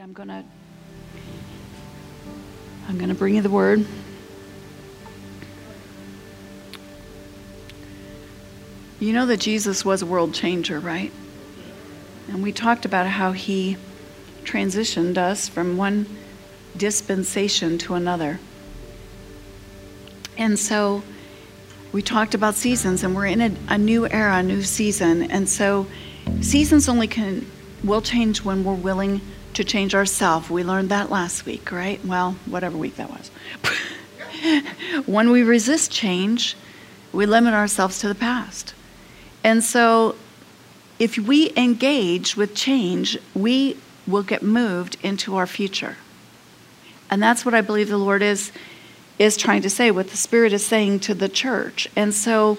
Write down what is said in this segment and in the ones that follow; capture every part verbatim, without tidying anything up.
I'm gonna I'm gonna bring you the word. You know that Jesus was a world changer, right? And we talked about how he transitioned us from one dispensation to another. And so we talked about seasons, and we're in a, a new era, a new season. And so seasons only can will change when we're willing to change ourselves. We learned that last week, right? Well, whatever week that was. When we resist change, we limit ourselves to the past. And so if we engage with change, we will get moved into our future. And that's what I believe the Lord is is trying to say, what the Spirit is saying to the church. And so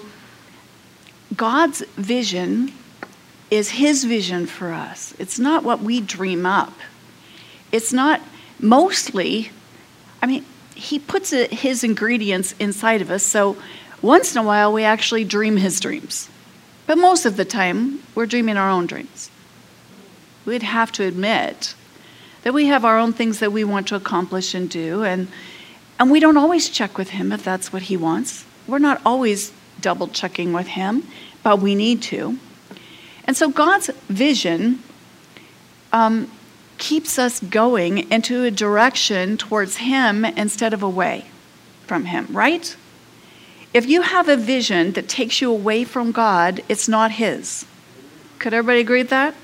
God's vision is his vision for us. It's not what we dream up. It's not mostly, I mean, he puts it, his ingredients inside of us. So once in a while, we actually dream his dreams. But most of the time, we're dreaming our own dreams. We'd have to admit that we have our own things that we want to accomplish and do. And, and we don't always check with him if that's what he wants. We're not always double checking with him, but we need to. And so God's vision um, keeps us going into a direction towards him instead of away from him, right? If you have a vision that takes you away from God, it's not his. Could everybody agree with that?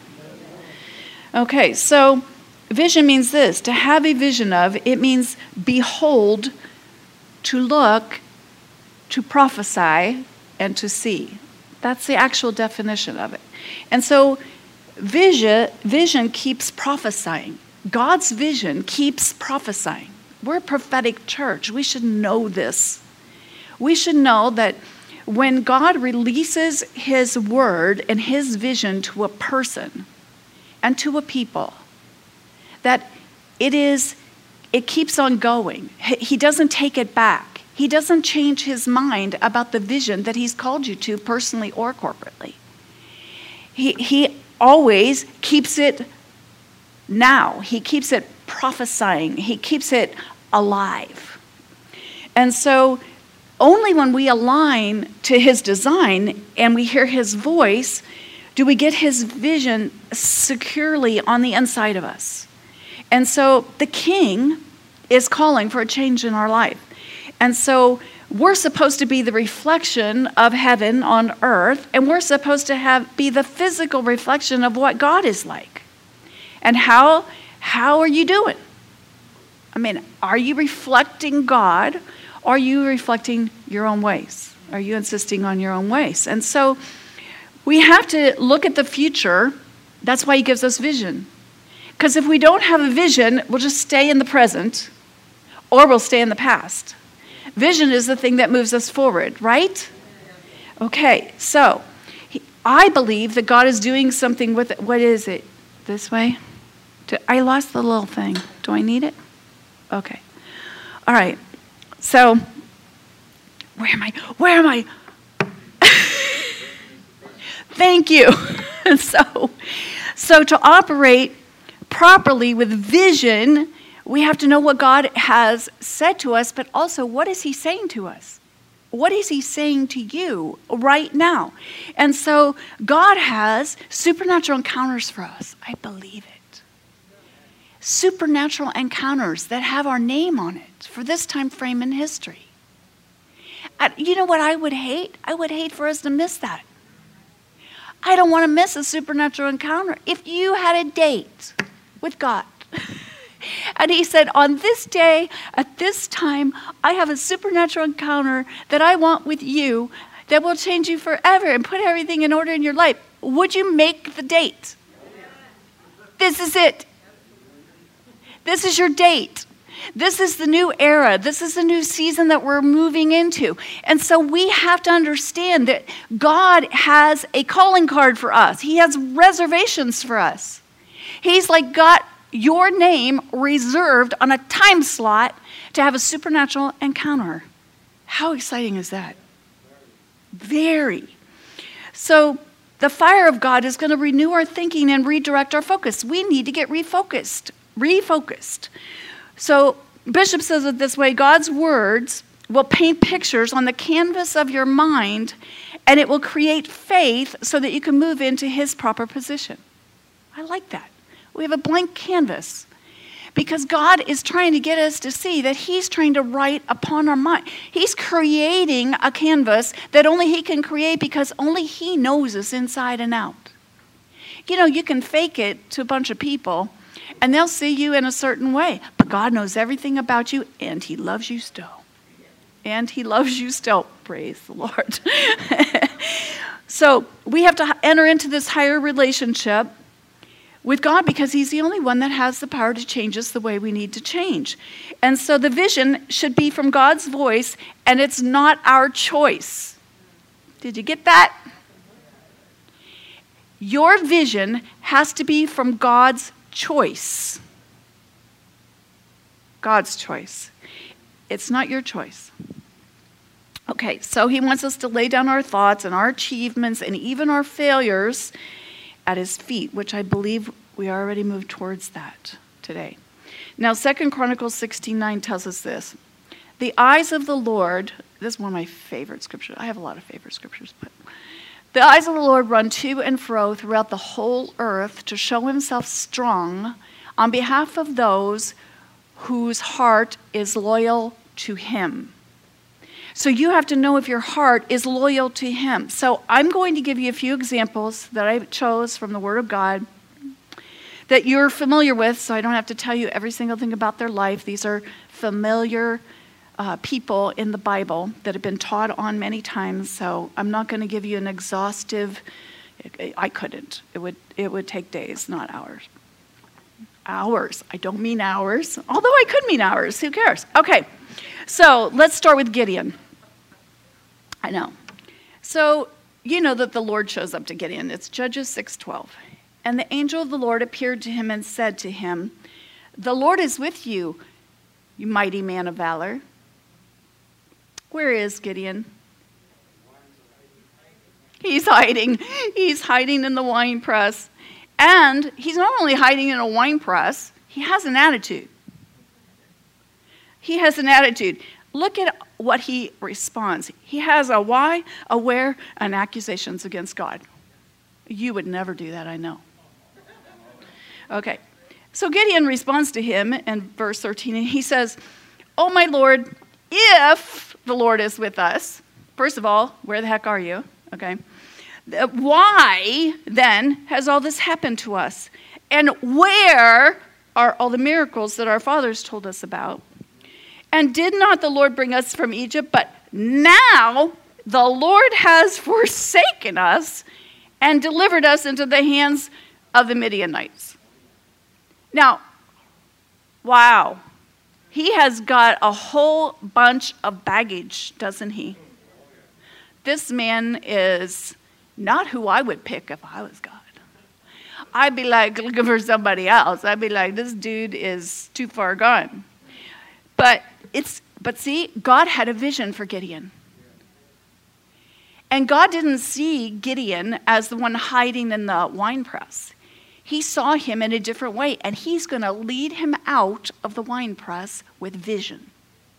Okay, so vision means this. To have a vision of, it means behold, to look, to prophesy, and to see. That's the actual definition of it. And so vision, vision keeps prophesying. God's vision keeps prophesying. We're a prophetic church. We should know this. We should know that when God releases his word and his vision to a person and to a people, that it is, it keeps on going. He doesn't take it back. He doesn't change his mind about the vision that he's called you to personally or corporately. He, he always keeps it now. He keeps it prophesying. He keeps it alive. And so only when we align to his design and we hear his voice do we get his vision securely on the inside of us. And so the King is calling for a change in our life. And so we're supposed to be the reflection of heaven on earth, and we're supposed to have be the physical reflection of what God is like. And how, how are you doing? I mean, are you reflecting God? Or are you reflecting your own ways? Are you insisting on your own ways? And so we have to look at the future. That's why he gives us vision. Because if we don't have a vision, we'll just stay in the present, or we'll stay in the past. Vision is the thing that moves us forward, right? Okay, so he, I believe that God is doing something with it. What is it? This way? I lost the little thing. Do I need it? Okay. All right. So, where am I? Where am I? Thank you. so, so to operate properly with vision, we have to know what God has said to us, but also what is he saying to us? What is he saying to you right now? And so God has supernatural encounters for us. I believe it. Supernatural encounters that have our name on it for this time frame in history. I, you know what I would hate? I would hate for us to miss that. I don't want to miss a supernatural encounter. If you had a date with God, and he said, on this day, at this time, I have a supernatural encounter that I want with you that will change you forever and put everything in order in your life. Would you make the date? This is it. This is your date. This is the new era. This is the new season that we're moving into. And so we have to understand that God has a calling card for us. He has reservations for us. He's like got your name reserved on a time slot to have a supernatural encounter. How exciting is that? Very. So the fire of God is going to renew our thinking and redirect our focus. We need to get refocused. refocused. So Bishop says it this way: God's words will paint pictures on the canvas of your mind, and it will create faith so that you can move into his proper position. I like that. We have a blank canvas because God is trying to get us to see that he's trying to write upon our mind. He's creating a canvas that only he can create because only he knows us inside and out. You know, you can fake it to a bunch of people and they'll see you in a certain way, but God knows everything about you and he loves you still. And he loves you still. Praise the Lord. So we have to enter into this higher relationship with God because he's the only one that has the power to change us the way we need to change. And so the vision should be from God's voice, and it's not our choice. Did you get that? Your vision has to be from God's choice. God's choice. It's not your choice. Okay, so he wants us to lay down our thoughts and our achievements and even our failures at his feet, which I believe we already moved towards that today. Now, Second Chronicles sixteen nine tells us this. The eyes of the Lord, this is one of my favorite scriptures. I have a lot of favorite scriptures, but the eyes of the Lord run to and fro throughout the whole earth to show himself strong on behalf of those whose heart is loyal to him. So you have to know if your heart is loyal to him. So I'm going to give you a few examples that I chose from the Word of God that you're familiar with, so I don't have to tell you every single thing about their life. These are familiar uh, people in the Bible that have been taught on many times, so I'm not going to give you an exhaustive, I couldn't. It would, it would take days, not hours. Hours. I don't mean hours, although I could mean hours. Who cares? Okay, so let's start with Gideon. I know. So you know that the Lord shows up to Gideon. It's Judges six twelve. And the angel of the Lord appeared to him and said to him, "The Lord is with you, you mighty man of valor." Where is Gideon? He's hiding. He's hiding in the wine press. And he's not only hiding in a wine press, he has an attitude. He has an attitude. Look at what he responds. He has a why, a where, and accusations against God. You would never do that, I know. Okay. So Gideon responds to him in verse thirteen, and he says, "Oh, my Lord, if the Lord is with us," first of all, where the heck are you? Okay. "Why, then, has all this happened to us? And where are all the miracles that our fathers told us about? And did not the Lord bring us from Egypt? But now the Lord has forsaken us and delivered us into the hands of the Midianites." Now, wow. He has got a whole bunch of baggage, doesn't he? This man is not who I would pick if I was God. I'd be like looking for somebody else. I'd be like, this dude is too far gone. But it's but see, God had a vision for Gideon. And God didn't see Gideon as the one hiding in the wine press. He saw him in a different way, and he's going to lead him out of the wine press with vision.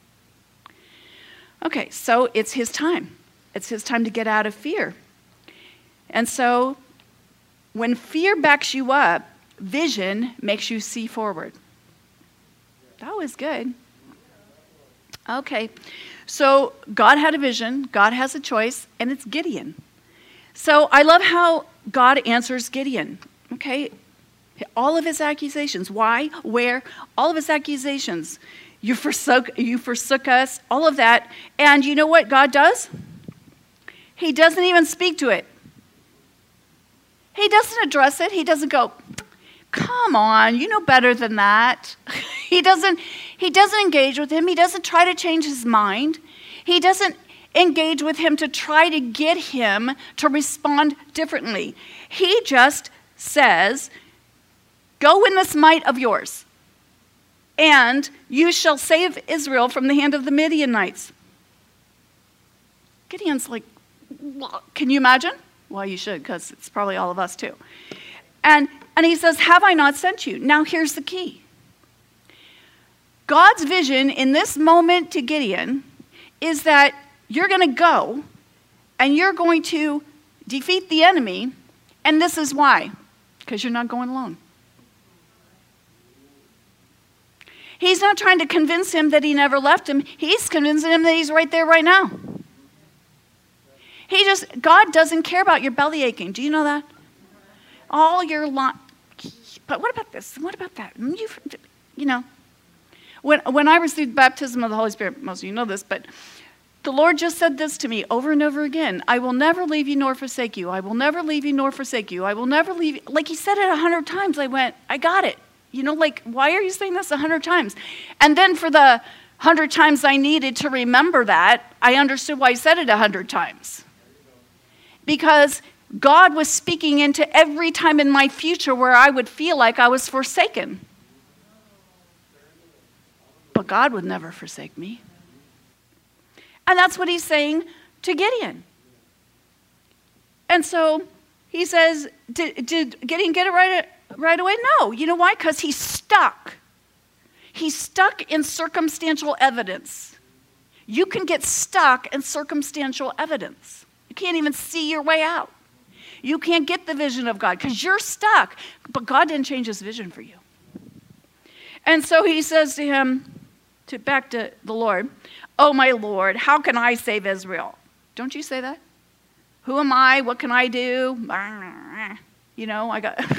Okay, so it's his time. It's his time to get out of fear. And so when fear backs you up, vision makes you see forward. That was good. Okay, so God had a vision, God has a choice, and it's Gideon. So I love how God answers Gideon, okay? All of his accusations, why, where, all of his accusations. You forsook, you forsook us, all of that. And you know what God does? He doesn't even speak to it. He doesn't address it. He doesn't go, "Come on, you know better than that." He doesn't, he doesn't engage with him. He doesn't try to change his mind. He doesn't engage with him to try to get him to respond differently. He just says, "Go in this might of yours, and you shall save Israel from the hand of the Midianites." Gideon's like, can you imagine? Well, you should, because it's probably all of us too. And, and he says, "Have I not sent you?" Now here's the key. God's vision in this moment to Gideon is that you're going to go and you're going to defeat the enemy. And this is why. Because you're not going alone. He's not trying to convince him that he never left him. He's convincing him that he's right there right now. He just, God doesn't care about your belly aching. Do you know that? All your lot. But what about this? What about that? You, you know, when, when I received baptism of the Holy Spirit, most of you know this, but the Lord just said this to me over and over again. I will never leave you nor forsake you. I will never leave you nor forsake you. I will never leave you. Like he said it a hundred times. I went, I got it. You know, like, why are you saying this a hundred times? And then for the hundred times I needed to remember that, I understood why he said it a hundred times. Because God was speaking into every time in my future where I would feel like I was forsaken. But God would never forsake me. And that's what he's saying to Gideon. And so he says, did, did Gideon get it right, right away? No. You know why? Because he's stuck. He's stuck in circumstantial evidence. You can get stuck in circumstantial evidence. You can't even see your way out. You can't get the vision of God because you're stuck. But God didn't change his vision for you. And so he says to him, to back to the Lord, oh, my Lord, how can I save Israel? Don't you say that? Who am I? What can I do? You know, I got...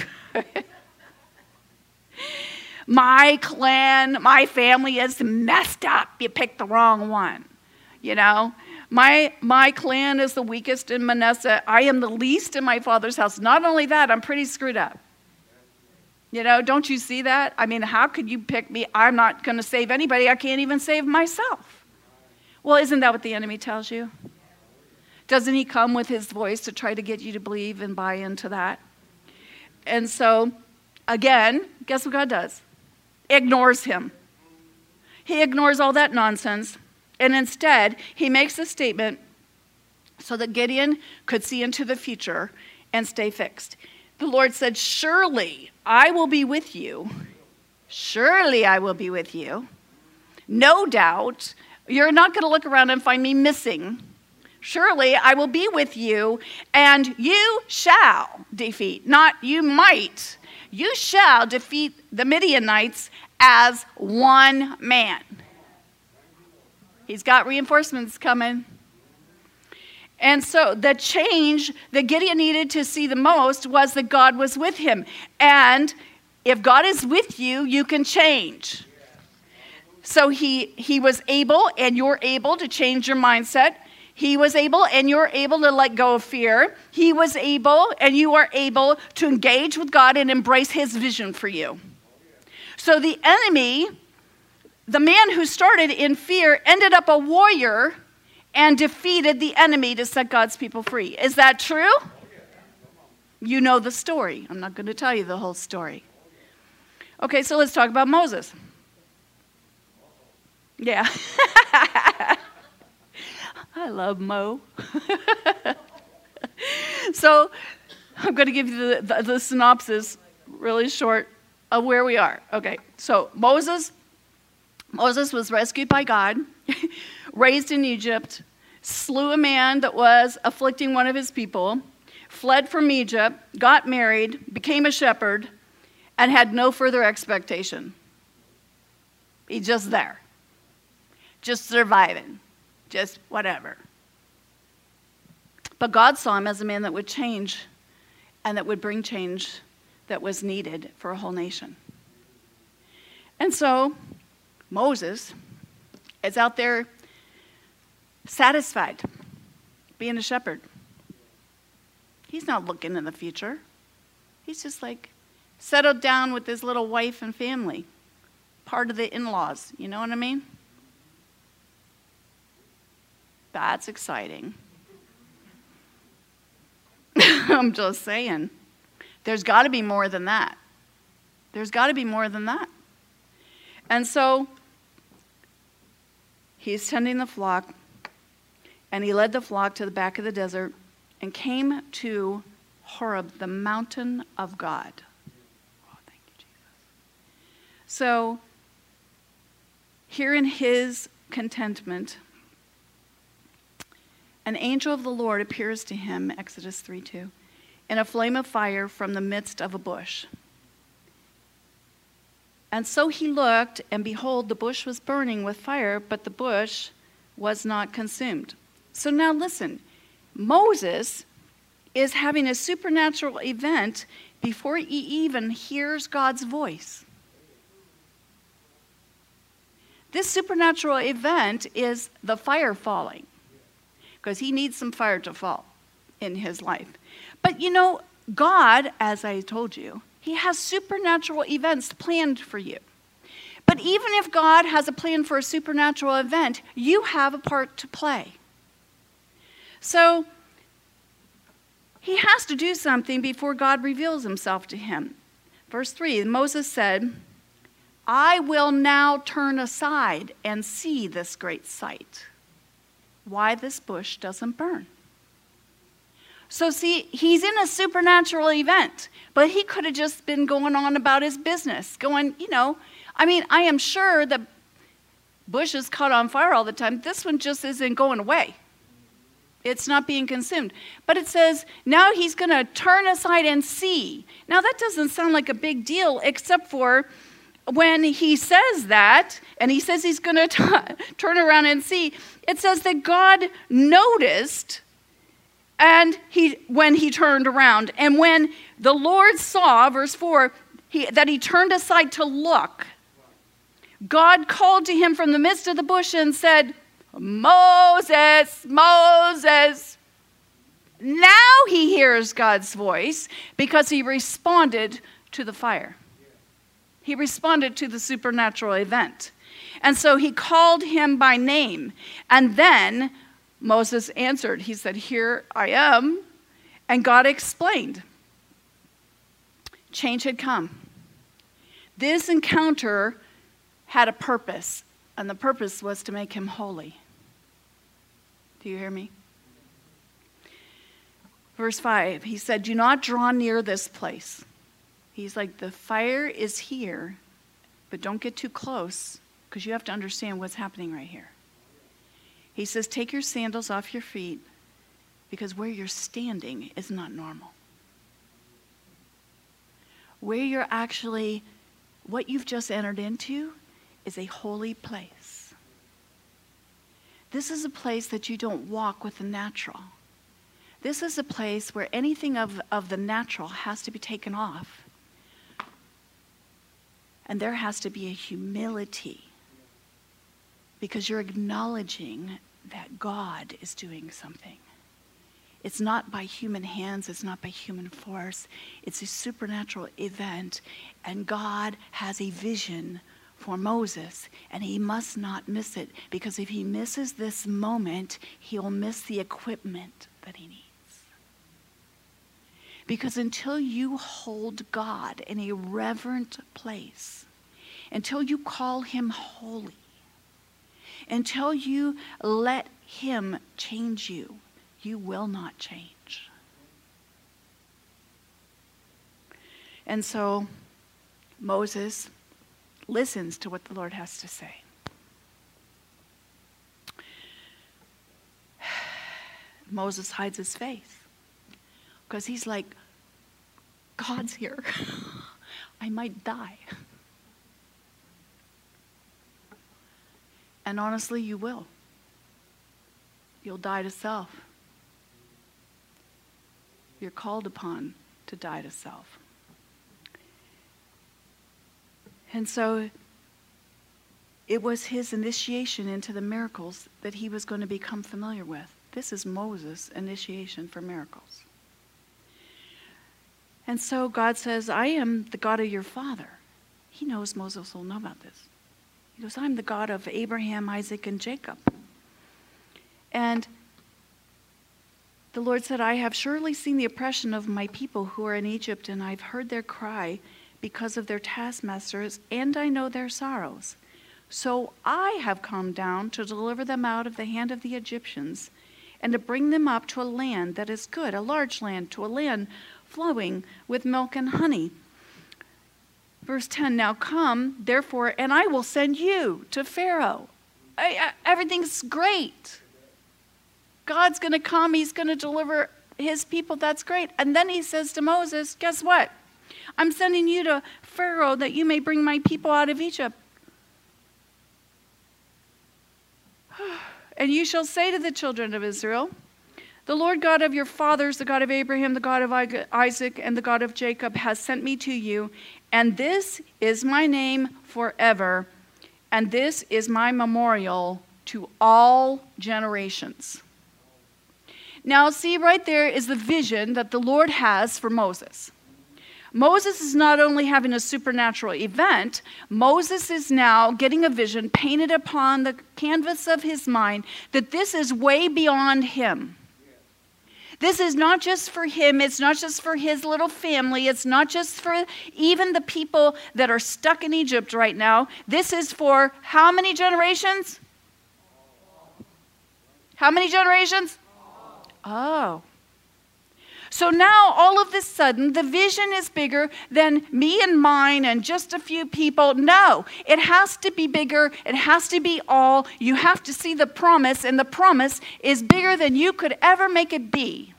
my clan, my family is messed up. You picked the wrong one. You know, my, my clan is the weakest in Manasseh. I am the least in my father's house. Not only that, I'm pretty screwed up. You know, don't you see that? I mean, how could you pick me? I'm not going to save anybody. I can't even save myself. Well, isn't that what the enemy tells you? Doesn't he come with his voice to try to get you to believe and buy into that? And so, again, guess what God does? Ignores him. He ignores all that nonsense. And instead, he makes a statement so that Gideon could see into the future and stay fixed. The Lord said, surely I will be with you. Surely I will be with you. No doubt. You're not going to look around and find me missing. Surely I will be with you, and you shall defeat, not you might. You shall defeat the Midianites as one man. He's got reinforcements coming. And so the change that Gideon needed to see the most was that God was with him. And if God is with you, you can change. So he, he was able, and you're able to change your mindset. He was able, and you're able to let go of fear. He was able, and you are able to engage with God and embrace his vision for you. So the enemy, the man who started in fear, ended up a warrior and defeated the enemy to set God's people free. Is that true? You know the story. I'm not going to tell you the whole story. Okay, so let's talk about Moses. Yeah. I love Mo. So I'm going to give you the, the, the synopsis really short of where we are. Okay, so Moses, Moses was rescued by God, raised in Egypt, slew a man that was afflicting one of his people, fled from Egypt, got married, became a shepherd, and had no further expectation. He's just there. Just surviving. Just whatever. But God saw him as a man that would change and that would bring change that was needed for a whole nation. And so Moses is out there satisfied being a shepherd. He's not looking in the future. He's just like settled down with his little wife and family, part of the in-laws, you know what I mean? That's exciting. I'm just saying. There's got to be more than that. There's got to be more than that. And so he's tending the flock, and he led the flock to the back of the desert and came to Horeb, the mountain of God. Oh, thank you, Jesus. So Here in his contentment, an angel of the Lord appears to him, Exodus three two, in a flame of fire from the midst of a bush. And so he looked, and behold, the bush was burning with fire, but the bush was not consumed. So now listen, Moses is having a supernatural event before he even hears God's voice. This supernatural event is the fire falling, because he needs some fire to fall in his life. But you know, God, as I told you, he has supernatural events planned for you. But even if God has a plan for a supernatural event, you have a part to play. So he has to do something before God reveals himself to him. Verse three, Moses said, I will now turn aside and see this great sight, why this bush doesn't burn. So see, he's in a supernatural event, but he could have just been going on about his business, going, you know, I mean, I am sure that bushes caught on fire all the time. This one just isn't going away. It's not being consumed. But it says, now he's going to turn aside and see. Now that doesn't sound like a big deal, except for when he says that, and he says he's going to turn around and see, it says that God noticed and he when he turned around. And when the Lord saw, verse four, he, that he turned aside to look, God called to him from the midst of the bush and said, Moses, Moses. Now he hears God's voice because he responded to the fire. He responded to the supernatural event. And so he called him by name. And then Moses answered. He said, here I am. And God explained. Change had come. This encounter had a purpose. And the purpose was to make him holy. Do you hear me? Verse five, he said, do not draw near this place. He's like, the fire is here, but don't get too close because you have to understand what's happening right here. He says, take your sandals off your feet because where you're standing is not normal. Where you're actually, what you've just entered into is a holy place. This is a place that you don't walk with the natural. This is a place where anything of, of the natural has to be taken off. And there has to be a humility because you're acknowledging that God is doing something. It's not by human hands, it's not by human force. It's a supernatural event, and God has a vision for Moses, and he must not miss it, because if he misses this moment, he'll miss the equipment that he needs. Because until you hold God in a reverent place, until you call him holy, until you let him change you, you will not change. And so Moses listens to what the Lord has to say. Moses hides his face because he's like, God's here. I might die. And honestly, you will. You'll die to self. You're called upon to die to self. And so it was his initiation into the miracles that he was going to become familiar with. This is Moses' initiation for miracles. And so God says, I am the God of your father. He knows Moses will know about this. He goes, I'm the God of Abraham, Isaac, and Jacob. And the Lord said, I have surely seen the oppression of my people who are in Egypt, and I've heard their cry because of their taskmasters, and I know their sorrows. So I have come down to deliver them out of the hand of the Egyptians, and to bring them up to a land that is good, a large land, to a land flowing with milk and honey. Verse ten, now come, therefore, and I will send you to Pharaoh. I, I, everything's great. God's going to come. He's going to deliver his people. That's great. And then he says to Moses, guess what? I'm sending you to Pharaoh that you may bring my people out of Egypt. And you shall say to the children of Israel, the Lord God of your fathers, the God of Abraham, the God of Isaac, and the God of Jacob has sent me to you, and this is my name forever, and this is my memorial to all generations. Now, see, right there is the vision that the Lord has for Moses. Moses is not only having a supernatural event, Moses is now getting a vision painted upon the canvas of his mind that this is way beyond him. This is not just for him. It's not just for his little family. It's not just for even the people that are stuck in Egypt right now. This is for how many generations? How many generations? Oh. So now, all of a sudden, the vision is bigger than me and mine and just a few people. No, it has to be bigger. It has to be all. You have to see the promise, and the promise is bigger than you could ever make it be.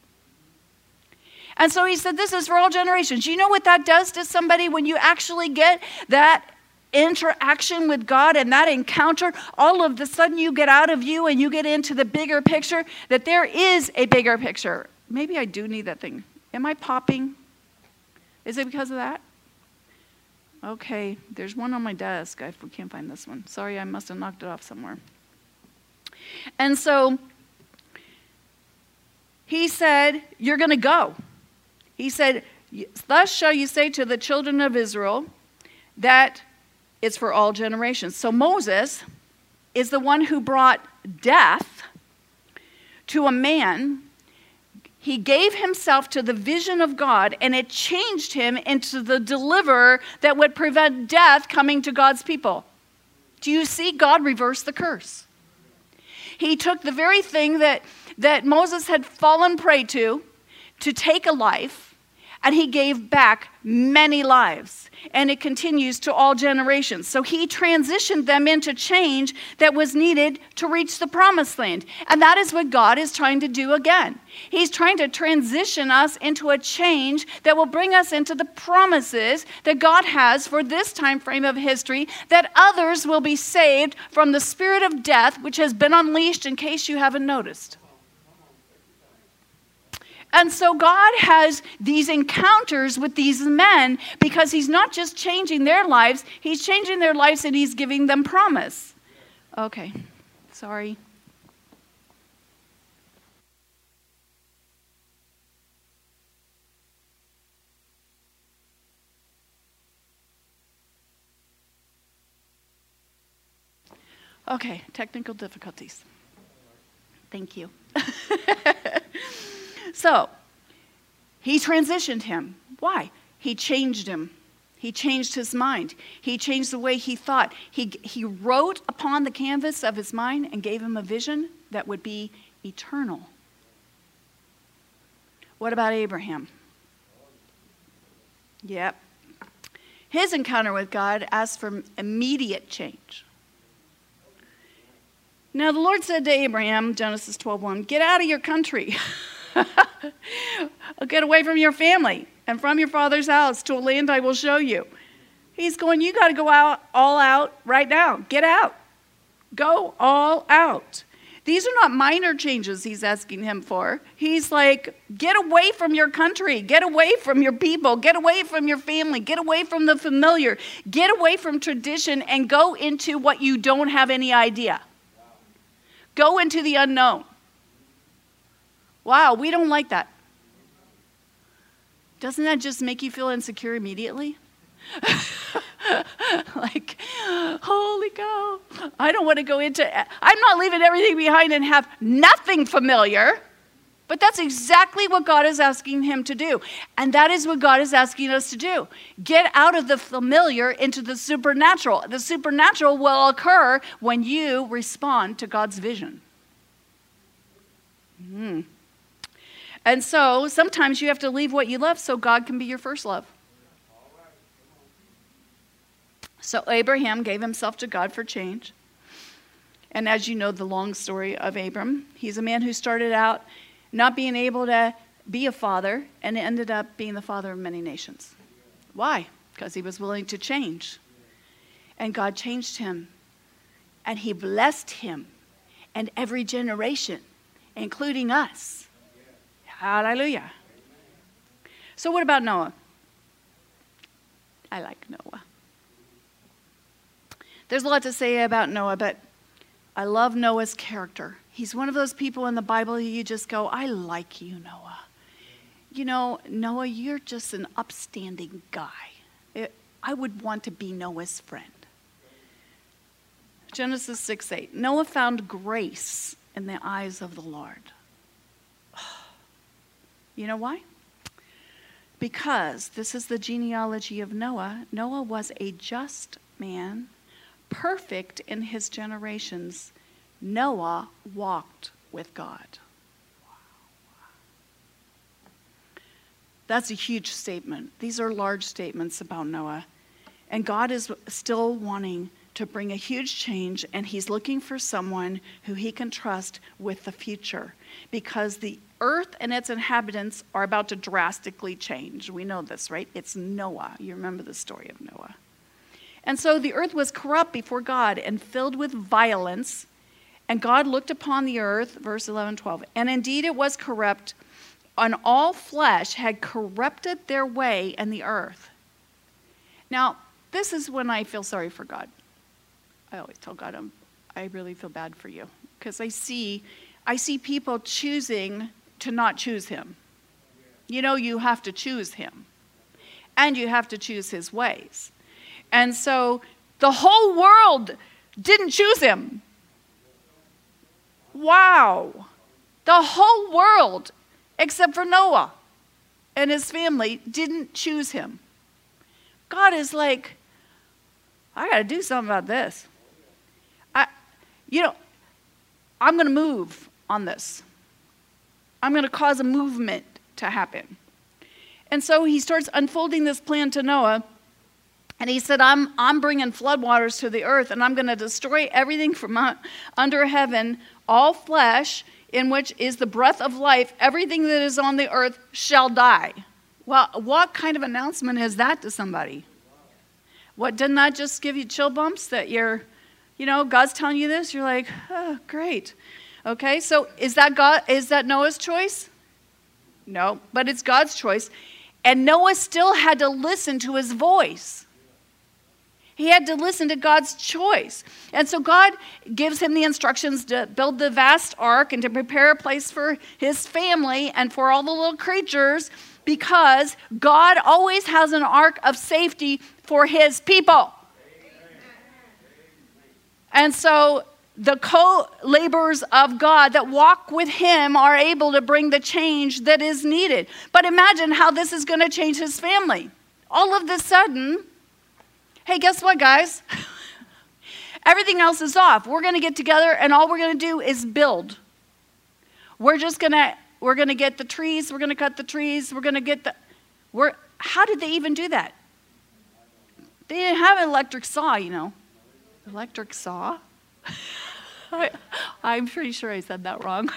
And so he said, this is for all generations. You know what that does to somebody when you actually get that interaction with God and that encounter? All of a sudden, you get out of you and you get into the bigger picture, that there is a bigger picture. Maybe I do need that thing. Am I popping? Is it because of that? Okay, there's one on my desk. I we can't find this one. Sorry, I must have knocked it off somewhere. And so he said, you're going to go. He said, thus shall you say to the children of Israel that it's for all generations. So Moses is the one who brought death to a man. He gave himself to the vision of God, and it changed him into the deliverer that would prevent death coming to God's people. Do you see? God reversed the curse. He took the very thing that, that Moses had fallen prey to, to take a life, and he gave back many lives. And it continues to all generations. So he transitioned them into change that was needed to reach the promised land. And that is what God is trying to do again. He's trying to transition us into a change that will bring us into the promises that God has for this time frame of history, that others will be saved from the spirit of death, which has been unleashed, in case you haven't noticed. And so God has these encounters with these men because he's not just changing their lives, he's changing their lives and he's giving them promise. Okay, sorry. Okay, technical difficulties. Thank you. So, he transitioned him. Why? He changed him. He changed his mind. He changed the way he thought. He, he wrote upon the canvas of his mind and gave him a vision that would be eternal. What about Abraham? Yep. His encounter with God asked for immediate change. Now the Lord said to Abraham, Genesis twelve one, get out of your country. Get away from your family and from your father's house to a land I will show you. He's going, you got to go out, all out right now. Get out. Go all out. These are not minor changes he's asking him for. He's like, get away from your country. Get away from your people. Get away from your family. Get away from the familiar. Get away from tradition and go into what you don't have any idea. Go into the unknown. Wow, we don't like that. Doesn't that just make you feel insecure immediately? Like, holy cow, I don't want to go into, I'm not leaving everything behind and have nothing familiar. But that's exactly what God is asking him to do. And that is what God is asking us to do. Get out of the familiar into the supernatural. The supernatural will occur when you respond to God's vision. Hmm. And so sometimes you have to leave what you love so God can be your first love. So Abraham gave himself to God for change. And as you know the long story of Abram, he's a man who started out not being able to be a father and ended up being the father of many nations. Why? Because he was willing to change. And God changed him. And he blessed him and every generation, including us. Hallelujah. So what about Noah? I like Noah. There's a lot to say about Noah, but I love Noah's character. He's one of those people in the Bible you just go, I like you, Noah. You know, Noah, you're just an upstanding guy. It, I would want to be Noah's friend. Genesis six eight. Noah found grace in the eyes of the Lord. You know why? Because this is the genealogy of Noah. Noah was a just man, perfect in his generations. Noah walked with God. That's a huge statement. These are large statements about Noah. And God is still wanting to bring a huge change, and he's looking for someone who he can trust with the future, because the earth and its inhabitants are about to drastically change. We know this, right? It's Noah. You remember the story of Noah. And so the earth was corrupt before God and filled with violence. And God looked upon the earth, verse eleven, twelve, and indeed it was corrupt, and all flesh had corrupted their way in the earth. Now, this is when I feel sorry for God. I always tell God, I'm, I really feel bad for you, because I see, I see people choosing to not choose him. You know, you have to choose him, and you have to choose his ways. And so the whole world didn't choose him. Wow. The whole world, except for Noah and his family, didn't choose him. God is like, I got to do something about this. I, you know, I'm going to move on this. I'm going to cause a movement to happen. And so he starts unfolding this plan to Noah. And he said, I'm, I'm bringing floodwaters to the earth, and I'm going to destroy everything from under heaven, all flesh, in which is the breath of life. Everything that is on the earth shall die. Well, what kind of announcement is that to somebody? What, didn't that just give you chill bumps that you're, you know, God's telling you this? You're like, oh, great. Okay, so is that God? Is that Noah's choice? No, but it's God's choice. And Noah still had to listen to his voice. He had to listen to God's choice. And so God gives him the instructions to build the vast ark and to prepare a place for his family and for all the little creatures, because God always has an ark of safety for his people. And so the co-laborers of God that walk with him are able to bring the change that is needed. But imagine how this is going to change his family. All of a sudden, hey, guess what, guys? Everything else is off. We're going to get together, and all we're going to do is build. We're just going to, we're going to get the trees. We're going to cut the trees. We're going to get the, we're, how did they even do that? They didn't have an electric saw, you know. Electric saw? I, I'm pretty sure I said that wrong.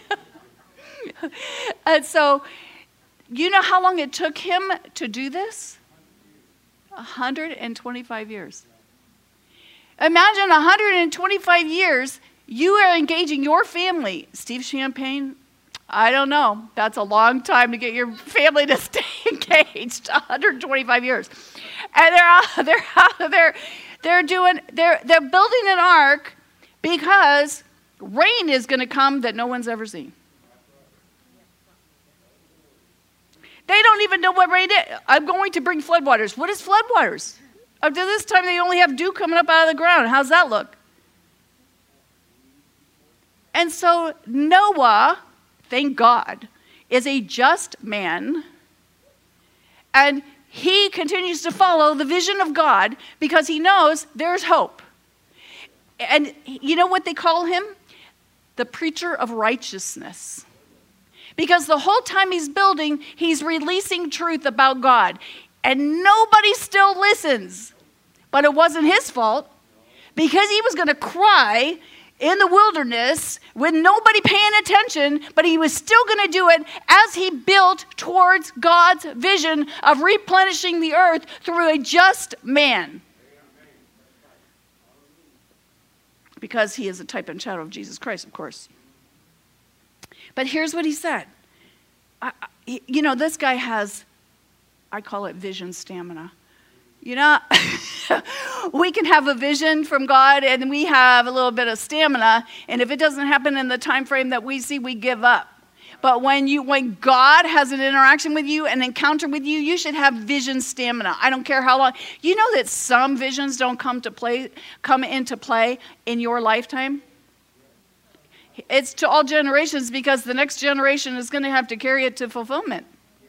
And so, you know how long it took him to do this? one hundred twenty-five years. Imagine one hundred twenty-five years, you are engaging your family. Steve Champagne, I don't know. That's a long time to get your family to stay engaged. one hundred twenty-five years. And they're out, they're out, they're they're doing they're they're building an ark because rain is going to come that no one's ever seen. They don't even know what rain is. I'm going to bring floodwaters. What is floodwaters? Up to this time, they only have dew coming up out of the ground. How's that look? And so Noah, thank God, is a just man. And he continues to follow the vision of God because he knows there's hope. And you know what they call him? The preacher of righteousness. Because the whole time he's building, he's releasing truth about God. And nobody still listens. But it wasn't his fault, because he was going to cry in the wilderness with nobody paying attention, but he was still going to do it as he built towards God's vision of replenishing the earth through a just man. Because he is a type and shadow of Jesus Christ, of course. But here's what he said. I, I, you know, this guy has, I call it vision stamina. You know, we can have a vision from God and we have a little bit of stamina, and if it doesn't happen in the time frame that we see, we give up. But when you, when God has an interaction with you, an encounter with you, you should have vision stamina. I don't care how long. You know that some visions don't come to play, come into play in your lifetime? It's to all generations, because the next generation is going to have to carry it to fulfillment.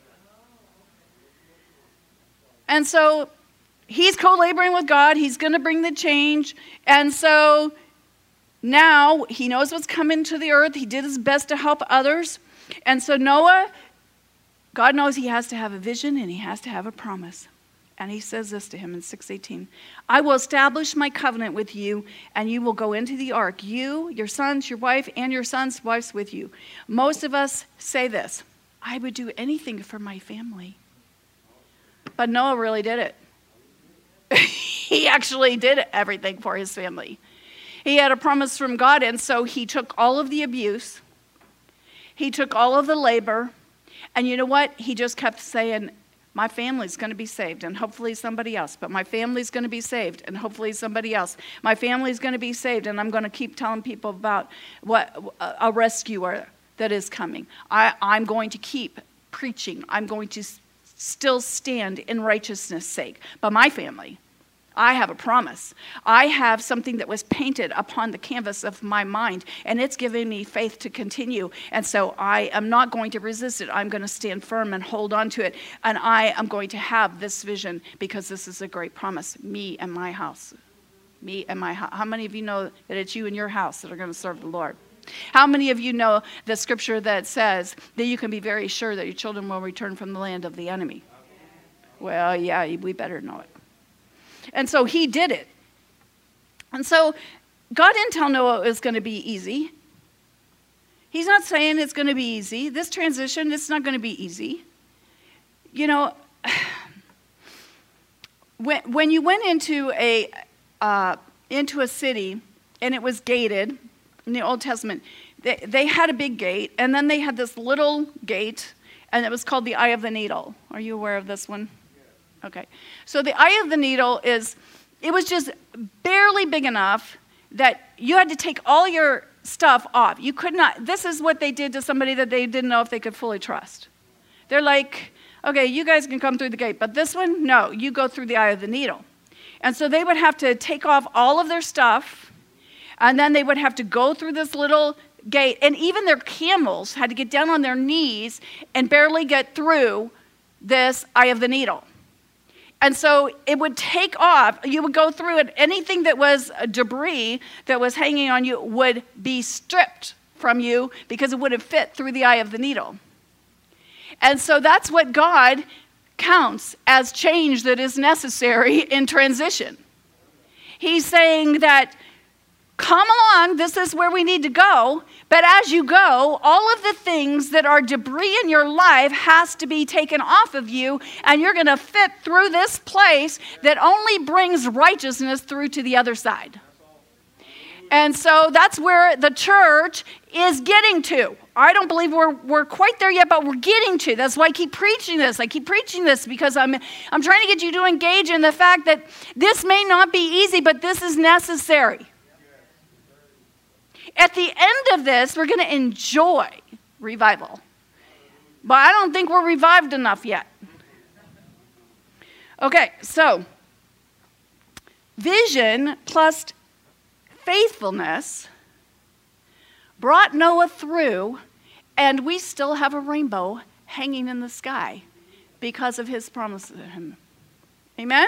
And so he's co-laboring with God. He's going to bring the change. And so now he knows what's coming to the earth. He did his best to help others. And so Noah, God knows he has to have a vision and he has to have a promise. And he says this to him in six eighteen. I will establish my covenant with you, and you will go into the ark, you, your sons, your wife, and your sons' wives with you. Most of us say this: I would do anything for my family. But Noah really did it. He actually did everything for his family. He had a promise from God, and so he took all of the abuse. He took all of the labor. And you know what? He just kept saying, my family's going to be saved, and hopefully somebody else. But my family's going to be saved, and hopefully somebody else. My family's going to be saved, and I'm going to keep telling people about what a rescuer that is coming. I, I'm going to keep preaching. I'm going to still stand in righteousness' sake. But my family, I have a promise. I have something that was painted upon the canvas of my mind, and it's giving me faith to continue. And so I am not going to resist it. I'm going to stand firm and hold on to it. And I am going to have this vision, because this is a great promise. Me and my house. Me and my house. How many of you know that it's you and your house that are going to serve the Lord? How many of you know the scripture that says that you can be very sure that your children will return from the land of the enemy? Well, yeah, we better know it. And so he did it. And so God didn't tell Noah it was going to be easy. He's not saying it's going to be easy. This transition, it's not going to be easy. You know, when when you went into a uh, into a city and it was gated in the Old Testament, they, they had a big gate, and then they had this little gate, and it was called the Eye of the Needle. Are you aware of this one? Okay. So the Eye of the Needle is, it was just barely big enough that you had to take all your stuff off. You could not, this is what they did to somebody that they didn't know if they could fully trust. They're like, okay, you guys can come through the gate, but this one, no, you go through the Eye of the Needle. And so they would have to take off all of their stuff, and then they would have to go through this little gate, and even their camels had to get down on their knees and barely get through this Eye of the Needle. And so it would take off, you would go through it, anything that was debris that was hanging on you would be stripped from you, because it wouldn't fit through the Eye of the Needle. And so that's what God counts as change that is necessary in transition. He's saying that, come along, this is where we need to go, but as you go, all of the things that are debris in your life has to be taken off of you, and you're going to fit through this place that only brings righteousness through to the other side. And so that's where the church is getting to. I don't believe we're we're quite there yet, but we're getting to. That's why I keep preaching this. I keep preaching this because I'm I'm trying to get you to engage in the fact that this may not be easy, but this is necessary. At the end of this, we're going to enjoy revival. But I don't think we're revived enough yet. Okay, so vision plus faithfulness brought Noah through, and we still have a rainbow hanging in the sky because of his promise to him. Amen?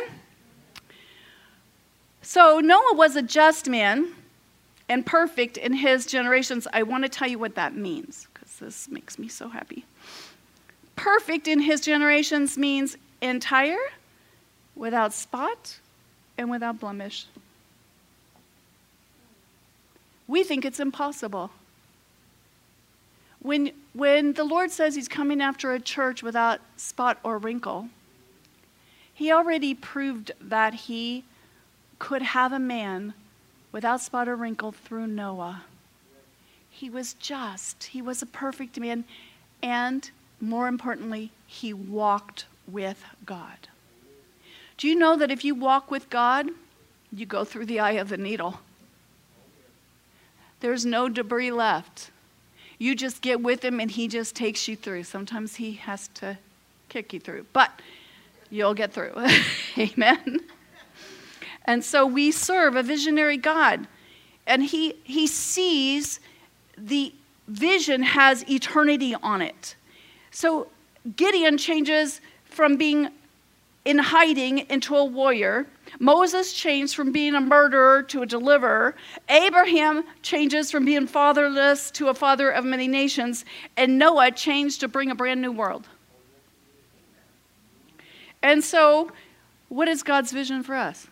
So Noah was a just man and perfect in his generations. I want to tell you what that means, because this makes me so happy. Perfect in his generations means entire, without spot and without blemish. We think it's impossible. When, when the Lord says he's coming after a church without spot or wrinkle, he already proved that he could have a man without spot or wrinkle through Noah. He was just. He was a perfect man. And more importantly, he walked with God. Do you know that if you walk with God, you go through the eye of the needle? There's no debris left. You just get with him and he just takes you through. Sometimes he has to kick you through, but you'll get through. Amen. And so we serve a visionary God. And he, he sees the vision has eternity on it. So Gideon changes from being in hiding into a warrior. Moses changed from being a murderer to a deliverer. Abraham changes from being fatherless to a father of many nations. And Noah changed to bring a brand new world. And so, what is God's vision for us?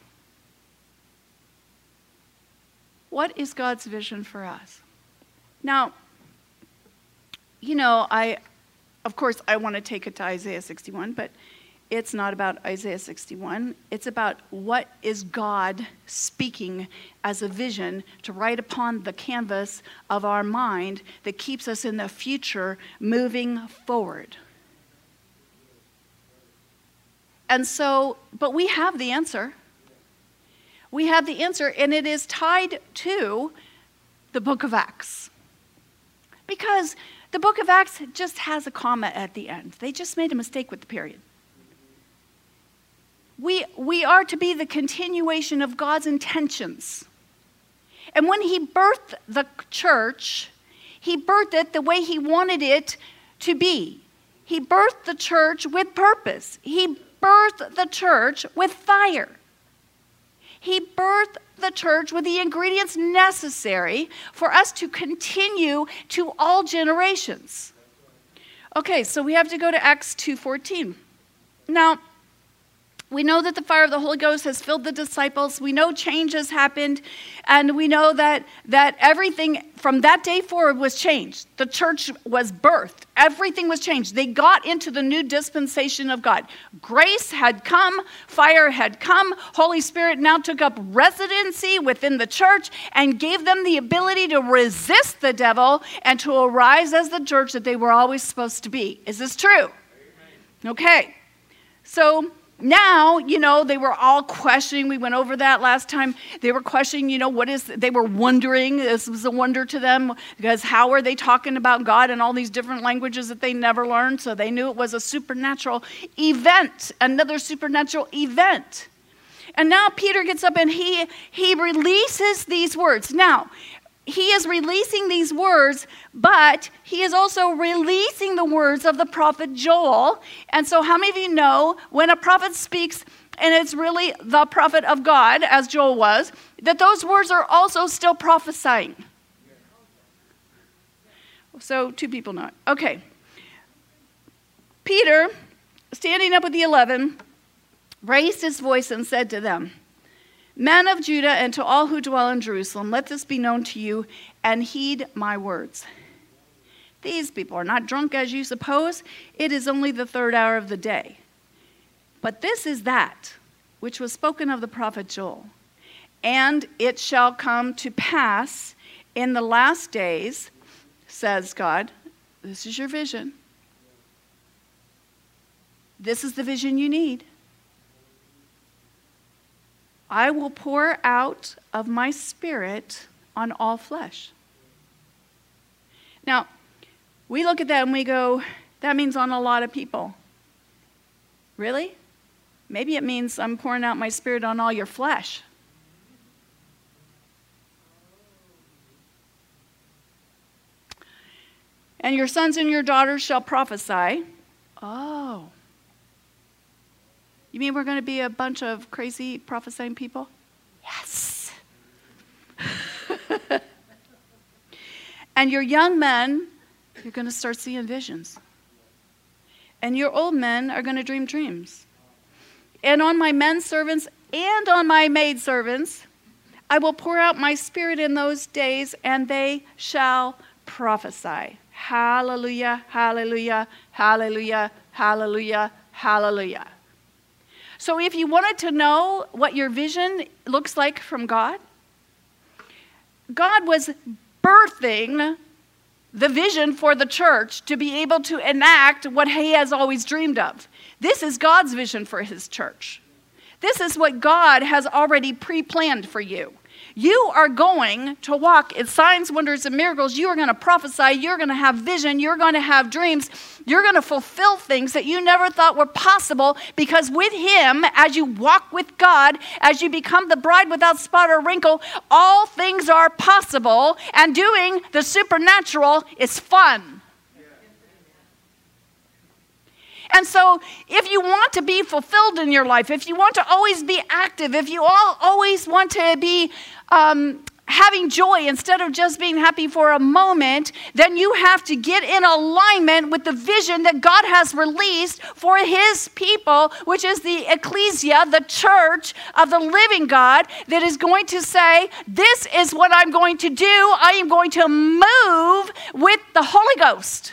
What is God's vision for us? Now, you know, I, of course, I want to take it to Isaiah sixty-one, but it's not about Isaiah sixty-one. It's about what is God speaking as a vision to write upon the canvas of our mind that keeps us in the future moving forward. And so, but we have the answer. We have the answer, and it is tied to the book of Acts. Because the book of Acts just has a comma at the end. They just made a mistake with the period. We, we are to be the continuation of God's intentions. And when he birthed the church, he birthed it the way he wanted it to be. He birthed the church with purpose. He birthed the church with fire. He birthed the church with the ingredients necessary for us to continue to all generations. Okay, so we have to go to Acts two fourteen. Now, we know that the fire of the Holy Ghost has filled the disciples. We know change has happened. And we know that, that everything from that day forward was changed. The church was birthed. Everything was changed. They got into the new dispensation of God. Grace had come. Fire had come. Holy Spirit now took up residency within the church and gave them the ability to resist the devil and to arise as the church that they were always supposed to be. Is this true? Amen. Okay. So now, you know, they were all questioning. We went over that last time. They were questioning, you know, what is, they were wondering. This was a wonder to them because how are they talking about God in all these different languages that they never learned? So they knew it was a supernatural event, another supernatural event. And now Peter gets up and he, he releases these words. Now, he is releasing these words, but he is also releasing the words of the prophet Joel. And so how many of you know when a prophet speaks and it's really the prophet of God, as Joel was, that those words are also still prophesying? So two people know it. Okay. Peter, standing up with the eleven, raised his voice and said to them, "Men of Judah and to all who dwell in Jerusalem, let this be known to you and heed my words. These people are not drunk as you suppose. It is only the third hour of the day. But this is that which was spoken of the prophet Joel. And it shall come to pass in the last days, says God." This is your vision. This is the vision you need. "I will pour out of my spirit on all flesh." Now, we look at that and we go, that means on a lot of people. Really? Maybe it means I'm pouring out my spirit on all your flesh. "And your sons and your daughters shall prophesy." Oh. You mean we're going to be a bunch of crazy prophesying people? Yes. "And your young men, you're going to start seeing visions. And your old men are going to dream dreams. And on my men servants and on my maidservants. I will pour out my spirit in those days, and they shall prophesy. Hallelujah, hallelujah, hallelujah, hallelujah, hallelujah. So if you wanted to know what your vision looks like from God, God was birthing the vision for the church to be able to enact what he has always dreamed of. This is God's vision for his church. This is what God has already pre-planned for you. You are going to walk in signs, wonders, and miracles. You are going to prophesy. You're going to have vision. You're going to have dreams. You're going to fulfill things that you never thought were possible, because with him, as you walk with God, as you become the bride without spot or wrinkle, all things are possible, and doing the supernatural is fun. And so if you want to be fulfilled in your life, if you want to always be active, if you all always want to be um, having joy instead of just being happy for a moment, then you have to get in alignment with the vision that God has released for his people, which is the ecclesia, the church of the living God, that is going to say, this is what I'm going to do. I am going to move with the Holy Ghost.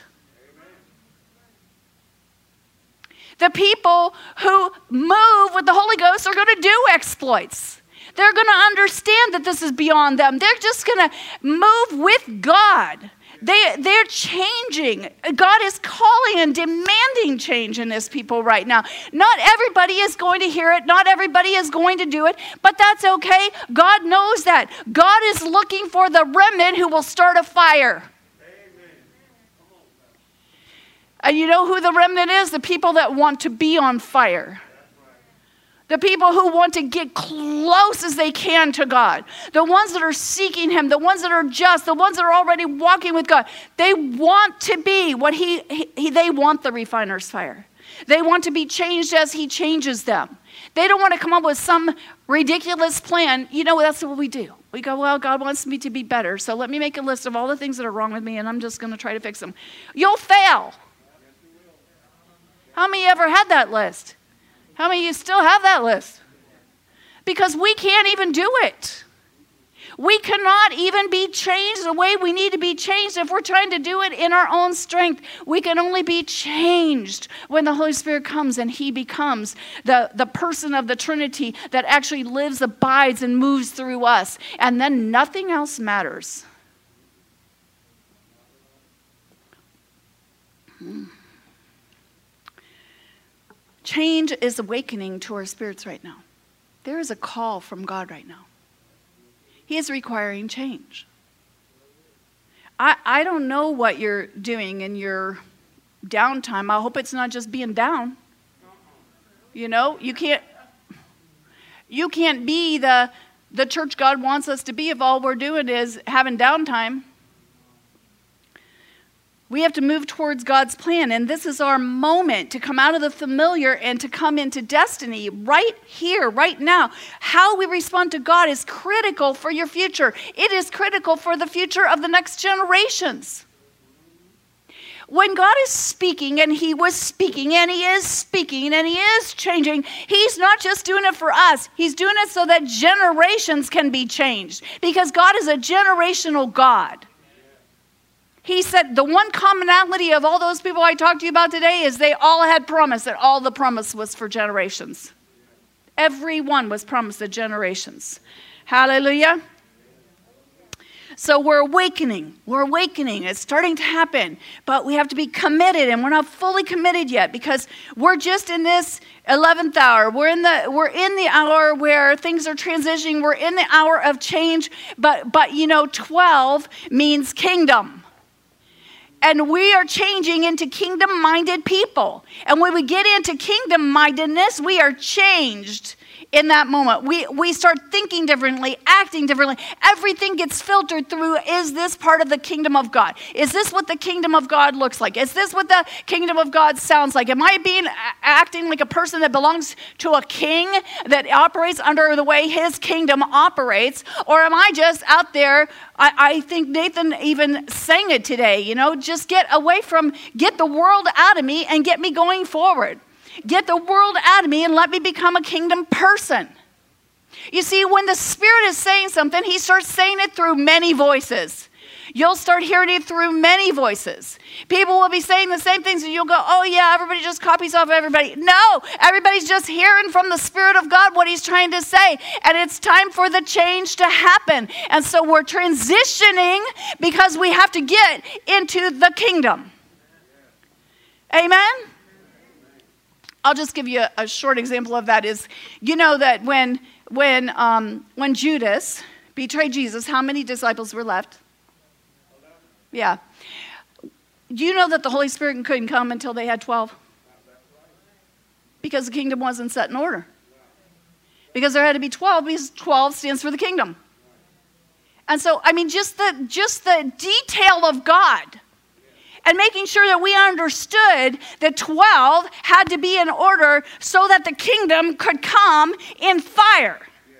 The people who move with the Holy Ghost are going to do exploits. They're going to understand that this is beyond them. They're just going to move with God. They, they're changing. God is calling and demanding change in his people right now. Not everybody is going to hear it. Not everybody is going to do it. But that's okay. God knows that. God is looking for the remnant who will start a fire. And you know who the remnant is? The people that want to be on fire. The people who want to get close as they can to God. The ones that are seeking him. The ones that are just. The ones that are already walking with God. They want to be what he, he they want the refiner's fire. They want to be changed as he changes them. They don't want to come up with some ridiculous plan. You know, that's what we do. We go, well, God wants me to be better, so let me make a list of all the things that are wrong with me, and I'm just going to try to fix them. You'll fail. How many ever had that list? How many of you still have that list? Because we can't even do it. We cannot even be changed the way we need to be changed if we're trying to do it in our own strength. We can only be changed when the Holy Spirit comes and he becomes the, the person of the Trinity that actually lives, abides, and moves through us. And then nothing else matters. Hmm. Change is awakening to our spirits right now. There is a call from God right now. He is requiring change. I, I don't know what you're doing in your downtime. I hope it's not just being down. You know, you can't you can't be the, the church God wants us to be if all we're doing is having downtime. We have to move towards God's plan, and this is our moment to come out of the familiar and to come into destiny right here, right now. How we respond to God is critical for your future. It is critical for the future of the next generations. When God is speaking, and he was speaking, and he is speaking, and he is changing, he's not just doing it for us. He's doing it so that generations can be changed, because God is a generational God. He said the one commonality of all those people I talked to you about today is they all had promise, that all the promise was for generations. Everyone was promised the generations. Hallelujah. So we're awakening. We're awakening. It's starting to happen. But we have to be committed, and we're not fully committed yet because we're just in this eleventh hour. We're in the we're in the hour where things are transitioning. We're in the hour of change. But but you know, twelve means kingdom. And we are changing into kingdom-minded people. And when we get into kingdom-mindedness, we are changed in that moment. We we start thinking differently, acting differently. Everything gets filtered through, is this part of the kingdom of God? Is this what the kingdom of God looks like? Is this what the kingdom of God sounds like? Am I being acting like a person that belongs to a king that operates under the way his kingdom operates? Or am I just out there? I, I think Nathan even sang it today, you know, just get away from, get the world out of me and get me going forward. Get the world out of me and let me become a kingdom person. You see, when the Spirit is saying something, he starts saying it through many voices. You'll start hearing it through many voices. People will be saying the same things and you'll go, oh yeah, everybody just copies off everybody. No, everybody's just hearing from the Spirit of God what he's trying to say. And it's time for the change to happen. And so we're transitioning because we have to get into the kingdom. Amen? I'll just give you a, a short example of that is, you know that when, when, um, when Judas betrayed Jesus, how many disciples were left? Yeah. Do you know that the Holy Spirit couldn't come until they had twelve? Because the kingdom wasn't set in order. Because there had to be twelve, because twelve stands for the kingdom. And so, I mean, just the, just the detail of God and making sure that we understood that twelve had to be in order so that the kingdom could come in fire.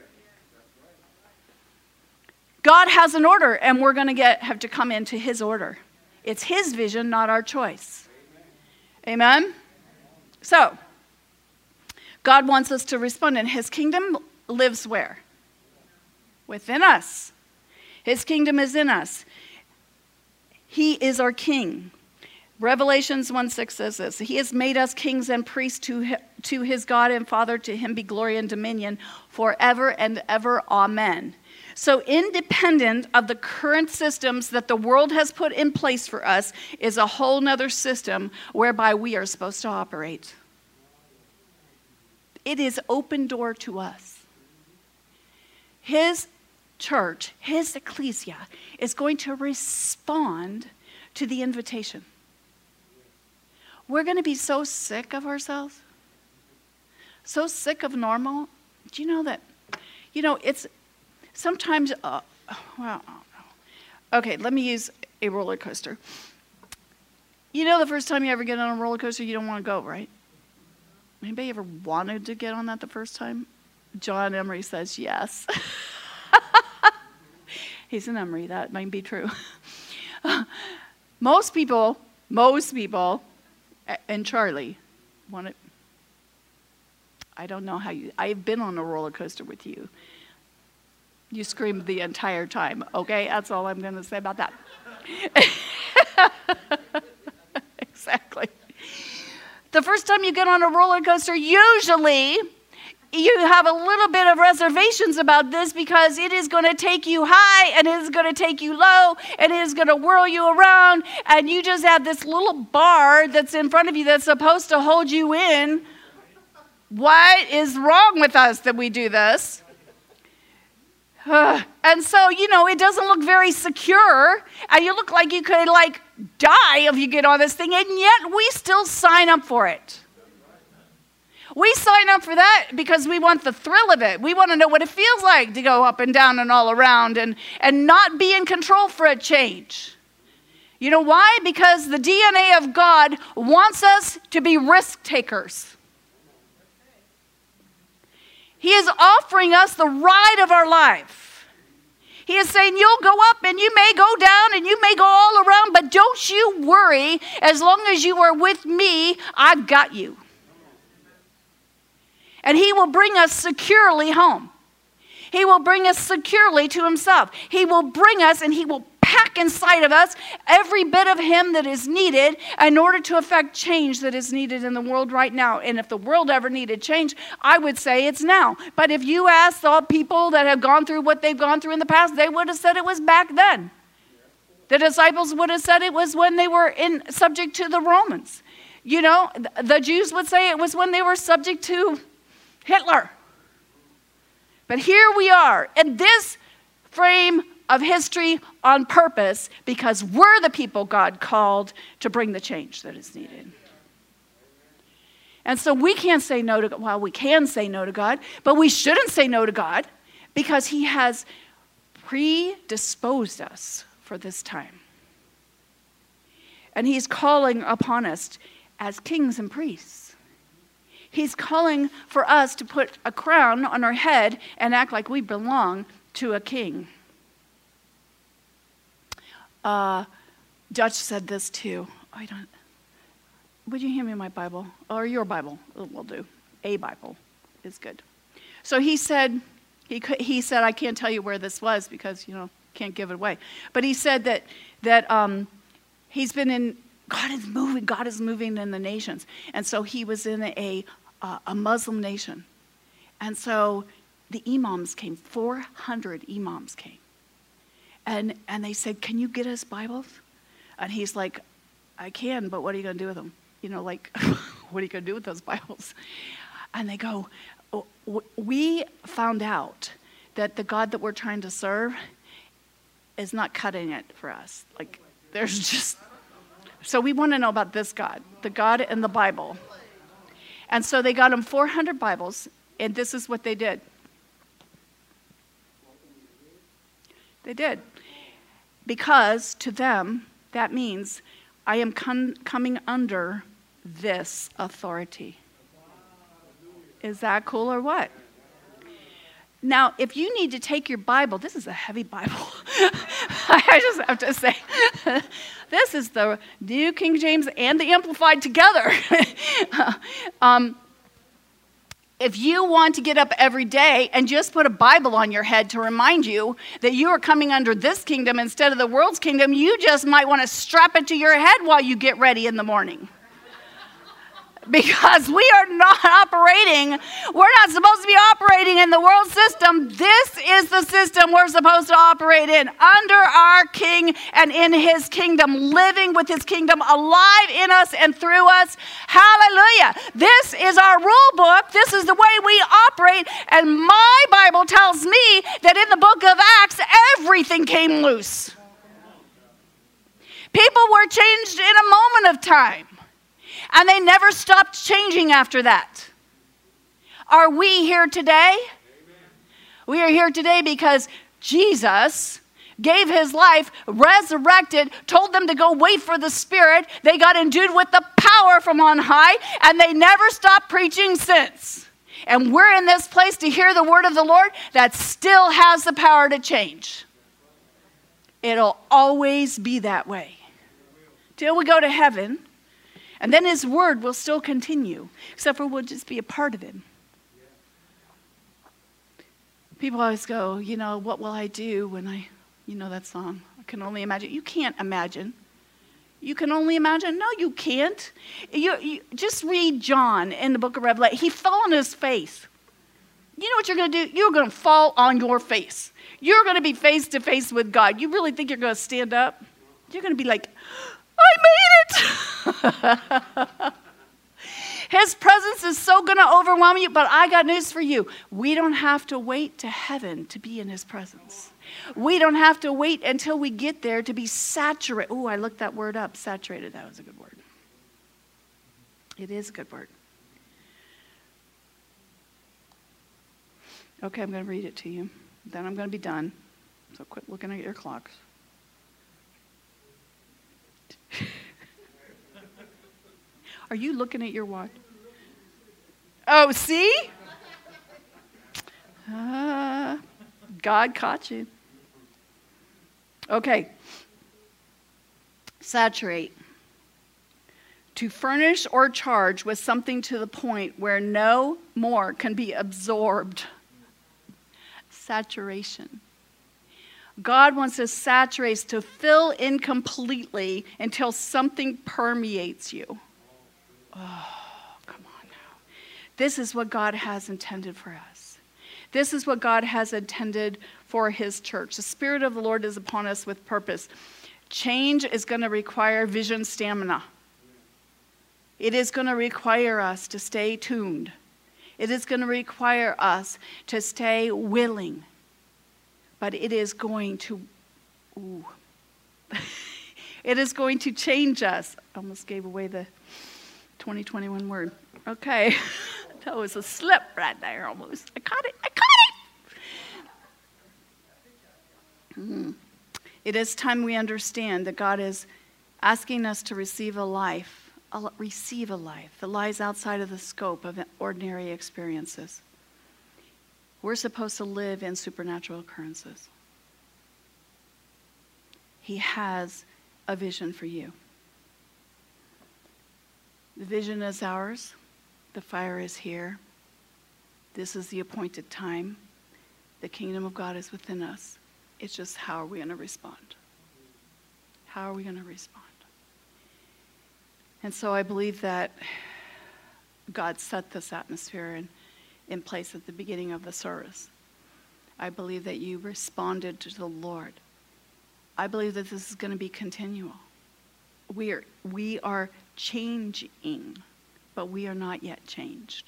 God has an order, and we're going to get have to come into his order. It's his vision, not our choice. Amen? Amen? So, God wants us to respond, and his kingdom lives where? Within us. His kingdom is in us. He is our king. Revelations one six says this, he has made us kings and priests to, to his God and Father. To him be glory and dominion forever and ever. Amen. So independent of the current systems that the world has put in place for us is a whole nother system whereby we are supposed to operate. It is open door to us. His church, his ecclesia, is going to respond to the invitation. We're going to be so sick of ourselves, so sick of normal. Do you know that, you know, it's, Sometimes, uh, well, okay, let me use a roller coaster. You know the first time you ever get on a roller coaster, you don't want to go, right? Anybody ever wanted to get on that the first time? John Emery says yes. He's an Emery, that might be true. Most people, most people, and Charlie, want to, I don't know how you, I've been on a roller coaster with you. You screamed the entire time, okay? That's all I'm going to say about that. Exactly. The first time you get on a roller coaster, usually you have a little bit of reservations about this because it is going to take you high and it is going to take you low and it is going to whirl you around, and you just have this little bar that's in front of you that's supposed to hold you in. What is wrong with us that we do this? Uh, and so, you know, it doesn't look very secure, and you look like you could, like, die if you get on this thing, and yet we still sign up for it. We sign up for that because we want the thrill of it. We want to know what it feels like to go up and down and all around and, and not be in control for a change. You know why? Because the D N A of God wants us to be risk takers. He is offering us the ride of our life. He is saying, you'll go up and you may go down and you may go all around, but don't you worry. As long as you are with me, I've got you. And he will bring us securely home. He will bring us securely to himself. He will bring us and he will pack inside of us every bit of him that is needed in order to affect change that is needed in the world right now. And if the world ever needed change, I would say it's now. But if you ask all people that have gone through what they've gone through in the past, they would have said it was back then. The disciples would have said it was when they were in subject to the Romans. You know, the Jews would say it was when they were subject to Hitler. But here we are in this frame of history on purpose because we're the people God called to bring the change that is needed. And so we can't say no to God. Well, we can say no to God, but we shouldn't say no to God because he has predisposed us for this time. And he's calling upon us as kings and priests. He's calling for us to put a crown on our head and act like we belong to a king. Uh, Dutch said this too. I don't. Would you hand me my Bible? Or your Bible will do. A Bible is good. So he said, He, could, he said, I can't tell you where this was because, you know, can't give it away. But he said that, that um, he's been in, God is moving, God is moving in the nations. And so he was in a, uh, a Muslim nation. And so the imams came, four hundred imams came. And, and they said, can you get us Bibles? And he's like, I can, but what are you going to do with them? You know, like, what are you going to do with those Bibles? And they go, we found out that the God that we're trying to serve is not cutting it for us. Like, there's just, so we want to know about this God, the God in the Bible. And so they got him four hundred Bibles, and this is what they did. They did. Because to them, that means I am com- coming under this authority. Is that cool or what? Now, if you need to take your Bible, this is a heavy Bible. I just have to say, this is the New King James and the Amplified together. um, if you want to get up every day and just put a Bible on your head to remind you that you are coming under this kingdom instead of the world's kingdom, you just might want to strap it to your head while you get ready in the morning. Because we are not operating, we're not supposed to be operating in the world system. This is the system we're supposed to operate in, under our King and in his kingdom, living with his kingdom alive in us and through us. Hallelujah. This is our rule book. This is the way we operate. And my Bible tells me that in the book of Acts, everything came loose. People were changed in a moment of time. And they never stopped changing after that. Are we here today? Amen. We are here today because Jesus gave his life, resurrected, told them to go wait for the Spirit. They got endued with the power from on high, and they never stopped preaching since. And we're in this place to hear the word of the Lord that still has the power to change. It'll always be that way. Till we go to heaven. And then his word will still continue, except for we'll just be a part of him. People always go, you know, what will I do when I, you know that song, I can only imagine. You can't imagine. You can only imagine? No, you can't. You, you just read John in the book of Revelation. He fell on his face. You know what you're going to do? You're going to fall on your face. You're going to be face to face with God. You really think you're going to stand up? You're going to be like, I made it. His presence is so going to overwhelm you, but I got news for you. We don't have to wait to heaven to be in his presence. We don't have to wait until we get there to be saturated. Oh, I looked that word up, saturated. That was a good word. It is a good word. Okay, I'm going to read it to you. Then I'm going to be done. So quit looking at your clocks. Are you looking at your watch? Oh, see? Uh, God caught you. Okay. Saturate. To furnish or charge with something to the point where no more can be absorbed. Saturation. God wants to saturate, to fill in completely until something permeates you. Oh, come on now. This is what God has intended for us. This is what God has intended for his church. The Spirit of the Lord is upon us with purpose. Change is going to require vision stamina. It is going to require us to stay tuned. It is going to require us to stay willing. But it is going to, ooh, it is going to change us. I almost gave away the twenty twenty-one word. Okay, that was a slip right there almost. I caught it, I caught it. Mm-hmm. It is time we understand that God is asking us to receive a life, a, receive a life that lies outside of the scope of ordinary experiences. We're supposed to live in supernatural occurrences. He has a vision for you. The vision is ours. The fire is here. This is the appointed time. The kingdom of God is within us. It's just how are we going to respond? How are we going to respond? And so I believe that God set this atmosphere in, in place at the beginning of the service. I believe that you responded to the Lord. I believe that this is going to be continual. We are, we are changing, but we are not yet changed.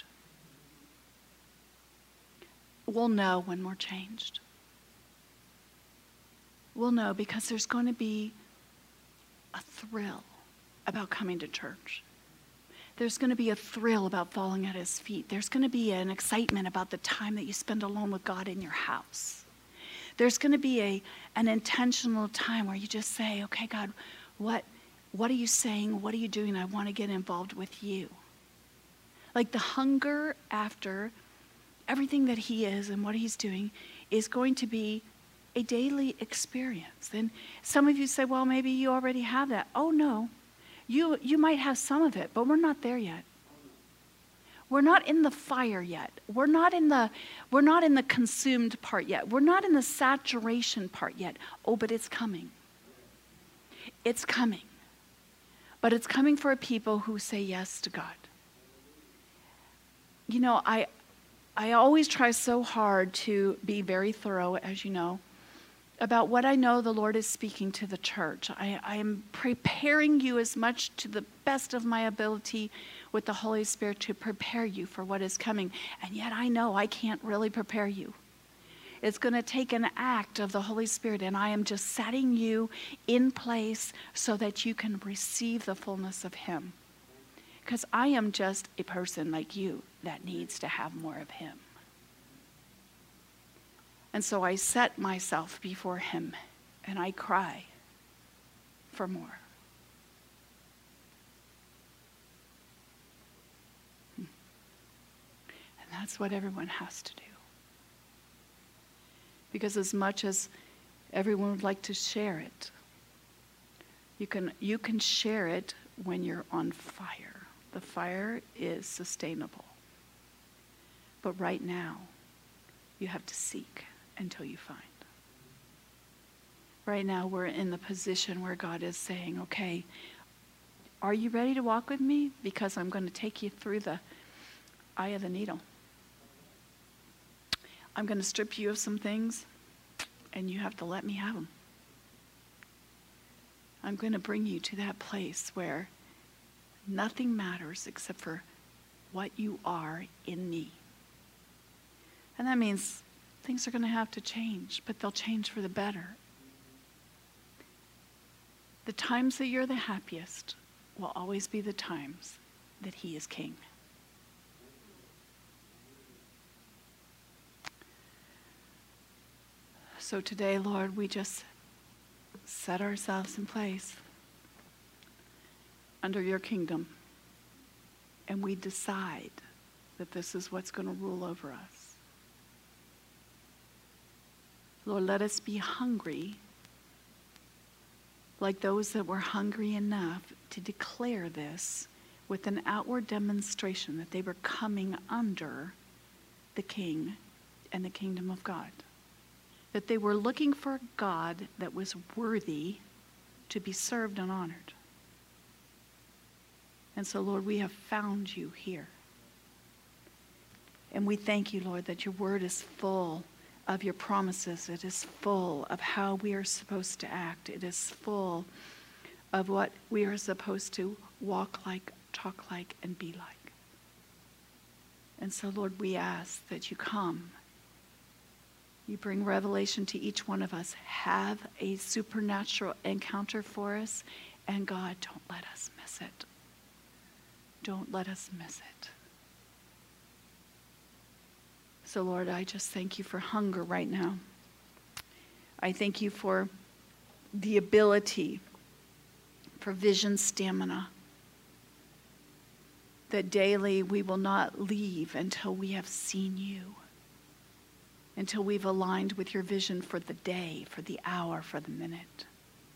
We'll know when we're changed. We'll know because there's going to be a thrill about coming to church. There's going to be a thrill about falling at his feet. There's going to be an excitement about the time that you spend alone with God in your house. There's going to be a an intentional time where you just say, okay, God, what, what are you saying? What are you doing? I want to get involved with you. Like the hunger after everything that he is and what he's doing is going to be a daily experience. And some of you say, well, maybe you already have that. Oh, no. You, you might have some of it, but we're not there yet. We're not in the fire yet. We're not in the, we're not in the consumed part yet. We're not in the saturation part yet. Oh, but it's coming. It's coming. But it's coming for a people who say yes to God. You know, I, I always try so hard to be very thorough, as you know, about what I know the Lord is speaking to the church. I, I am preparing you as much to the best of my ability with the Holy Spirit to prepare you for what is coming. And yet I know I can't really prepare you. It's going to take an act of the Holy Spirit, and I am just setting you in place so that you can receive the fullness of him. Because I am just a person like you that needs to have more of him. And so I set myself before him and I cry for more. And that's what everyone has to do. Because as much as everyone would like to share it, you can, you can share it when you're on fire. The fire is sustainable. But right now, you have to seek until you find. Right now, we're in the position where God is saying, okay, are you ready to walk with me? Because I'm going to take you through the eye of the needle. I'm going to strip you of some things, and you have to let me have them. I'm going to bring you to that place where nothing matters except for what you are in me. And that means things are going to have to change, but they'll change for the better. The times that you're the happiest will always be the times that he is king. So today, Lord, we just set ourselves in place under your kingdom, and we decide that this is what's going to rule over us. Lord, let us be hungry like those that were hungry enough to declare this with an outward demonstration that they were coming under the King and the kingdom of God. That they were looking for a God that was worthy to be served and honored. And so, Lord, we have found you here. And we thank you, Lord, that your word is full of your promises. It is full of how we are supposed to act. It is full of what we are supposed to walk like, talk like, and be like. And so, Lord, we ask that you come. You bring revelation to each one of us. Have a supernatural encounter for us. And God, don't let us miss it. Don't let us miss it. So, Lord, I just thank you for hunger right now. I thank you for the ability, for vision stamina, that daily we will not leave until we have seen you, until we've aligned with your vision for the day, for the hour, for the minute.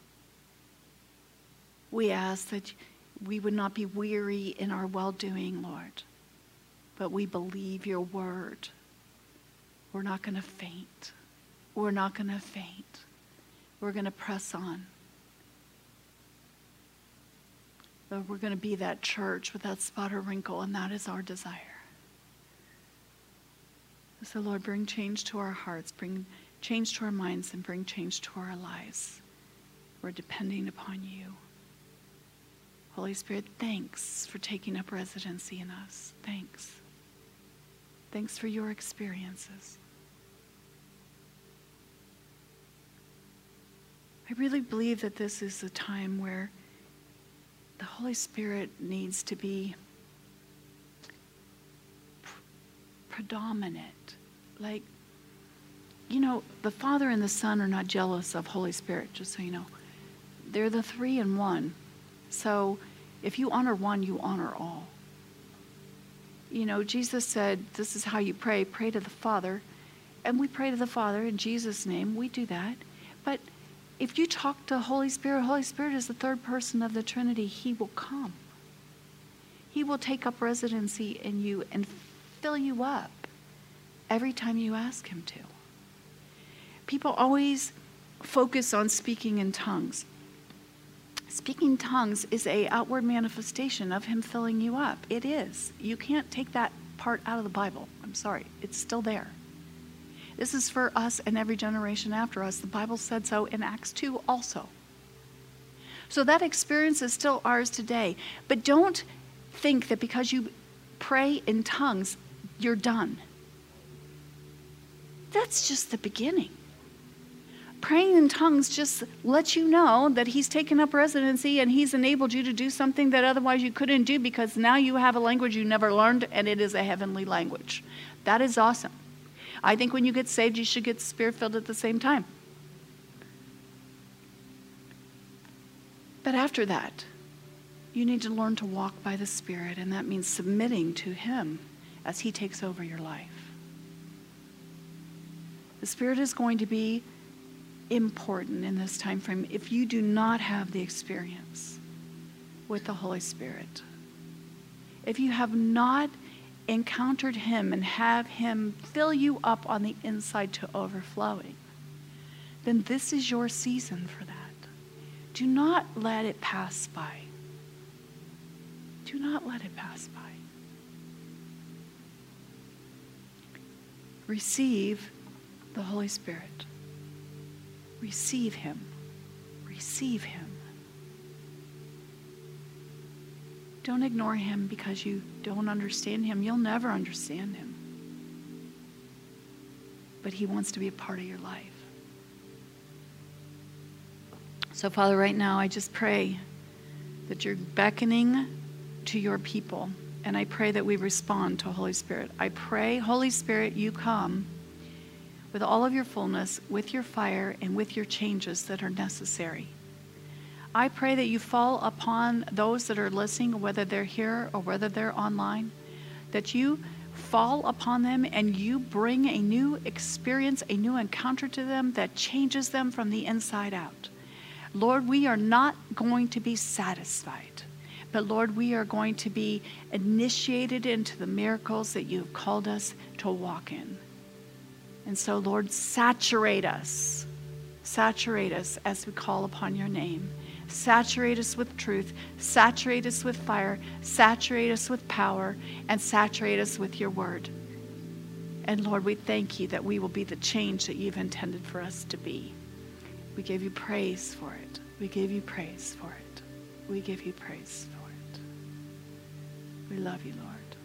We ask that we would not be weary in our well-doing, Lord, but we believe your word. we're not going to faint. We're not going to faint. We're going to press on. Lord, we're going to be that church without spot or wrinkle, and that is our desire. So, Lord, bring change to our hearts, bring change to our minds, and bring change to our lives. We're depending upon you. Holy Spirit, thanks for taking up residency in us. Thanks. Thanks for your experiences. I really believe that this is a time where the Holy Spirit needs to be pr- predominant. Like, you know, the Father and the Son are not jealous of Holy Spirit, just so you know. They're the three in one. So if you honor one, you honor all. You know, Jesus said, this is how you pray. Pray to the Father. And we pray to the Father in Jesus' name. We do that. But if you talk to Holy Spirit, Holy Spirit is the third person of the Trinity. He will come. He will take up residency in you and fill you up every time you ask him to. People always focus on speaking in tongues. Speaking tongues is an outward manifestation of him filling you up. It is. You can't take that part out of the Bible. I'm sorry. It's still there. This is for us and every generation after us. The Bible said so in Acts two also. So that experience is still ours today. But don't think that because you pray in tongues, you're done. That's just the beginning. Praying in tongues just lets you know that he's taken up residency and he's enabled you to do something that otherwise you couldn't do, because now you have a language you never learned, and it is a heavenly language. That is awesome. I think when you get saved, you should get Spirit-filled at the same time. But after that, you need to learn to walk by the Spirit, and that means submitting to him as he takes over your life. The Spirit is going to be important in this time frame if you do not have the experience with the Holy Spirit. If you have not encountered him and have him fill you up on the inside to overflowing, then this is your season for that. Do not let it pass by. Do not let it pass by. Receive the Holy Spirit. Receive him. Receive him. Don't ignore him because you don't understand him. You'll never understand him. But he wants to be a part of your life. So, Father, right now I just pray that you're beckoning to your people. And I pray that we respond to Holy Spirit. I pray, Holy Spirit, you come with all of your fullness, with your fire, and with your changes that are necessary. I pray that you fall upon those that are listening, whether they're here or whether they're online, that you fall upon them and you bring a new experience, a new encounter to them that changes them from the inside out. Lord, we are not going to be satisfied, but Lord, we are going to be initiated into the miracles that you've called us to walk in. And so, Lord, saturate us. Saturate us as we call upon your name. Saturate us with truth. Saturate us with fire. Saturate us with power. And saturate us with your word. And Lord, we thank you that we will be the change that you've intended for us to be. We give you praise for it. We give you praise for it. We give you praise for it. We love you, Lord.